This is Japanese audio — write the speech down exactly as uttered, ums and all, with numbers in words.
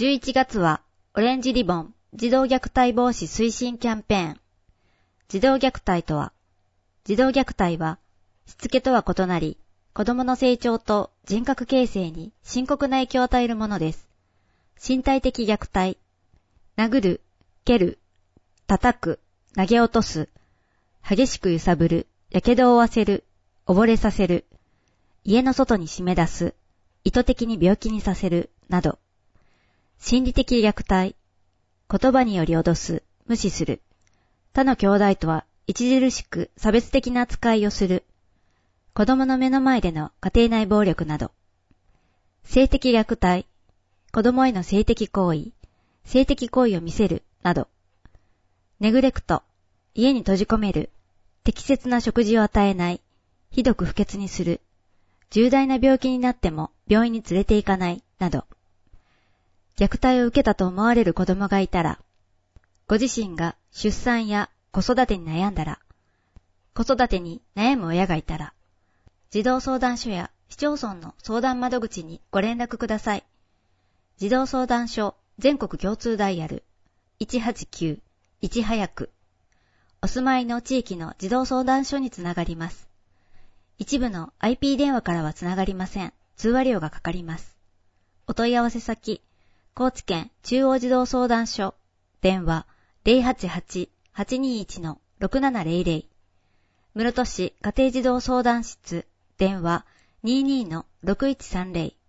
じゅういちがつはオレンジリボン児童虐待防止推進キャンペーン。児童虐待とは、児童虐待はしつけとは異なり、子供の成長と人格形成に深刻な影響を与えるものです。身体的虐待、殴る、蹴る、叩く、投げ落とす、激しく揺さぶる、やけどを負わせる、溺れさせる、家の外に締め出す、意図的に病気にさせる、など。心理的虐待、言葉により脅す、無視する、他の兄弟とは著しく差別的な扱いをする、子供の目の前での家庭内暴力など。性的虐待、子供への性的行為、性的行為を見せる、など。ネグレクト、家に閉じ込める、適切な食事を与えない、ひどく不潔にする、重大な病気になっても病院に連れて行かない、など。虐待を受けたと思われる子供がいたら、ご自身が出産や子育てに悩んだら、子育てに悩む親がいたら、児童相談所や市町村の相談窓口にご連絡ください。児童相談所全国共通ダイヤルいちはちきゅういち早く。お住まいの地域の児童相談所につながります。一部の アイピー 電話からはつながりません。通話料がかかります。お問い合わせ先、高知県中央児童相談所、電話 ゼロはちはち はちにいち ろくななゼロゼロ。室戸市家庭児童相談室、電話 にじゅうに ろくいちさんゼロ。